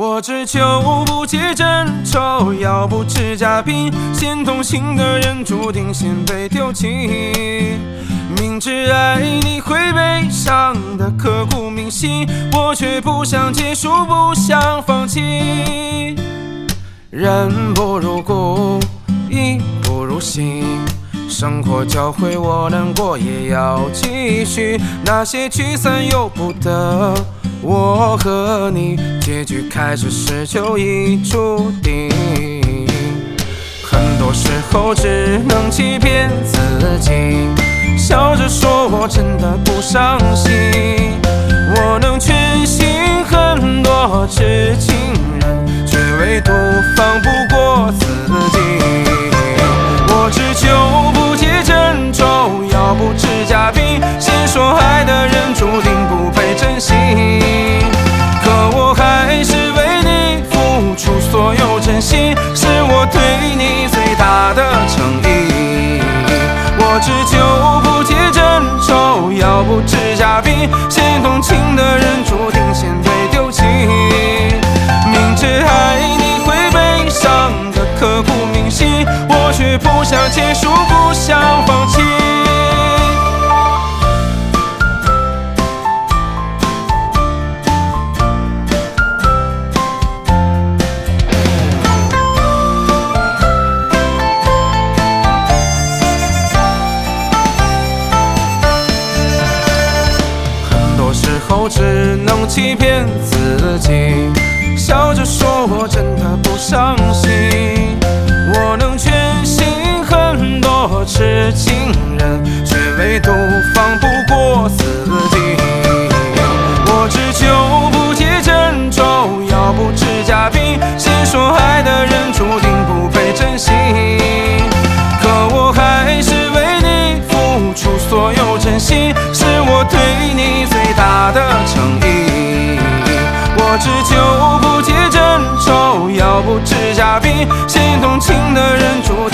我只求不解真愁，要不知假品。先同情的人注定先被丢弃。明知爱你会悲伤的刻骨铭心，我却不想结束，不想放弃。人不如骨，艺不如心。生活教会我难过也要继续，那些聚散由不得，我和你结局开始时就已注定。很多时候只能欺骗自己，笑着说我真的不伤心。我能全心很多痴情人，却唯独放不过自己。我只求不解真咒，要不知假品。先说爱的人注定不被珍惜，可我还是为你付出所有真心，是我对你最大的诚意。我只求不解真咒，要不知假品。先同情的人注定先被丢弃，明知爱你会悲伤的刻骨铭心，我却不想结束，不想放弃。很多时候只能欺骗自己，笑着说我真的不伤心。我能全心很多痴情人，却唯独放不过自己。我只求不解真咒，要不知假品。先说爱的人注定不被珍惜，可我还是为你付出所有真心，是我对你最大的诚意。我只求不解真咒，要不知假品。先同情的人注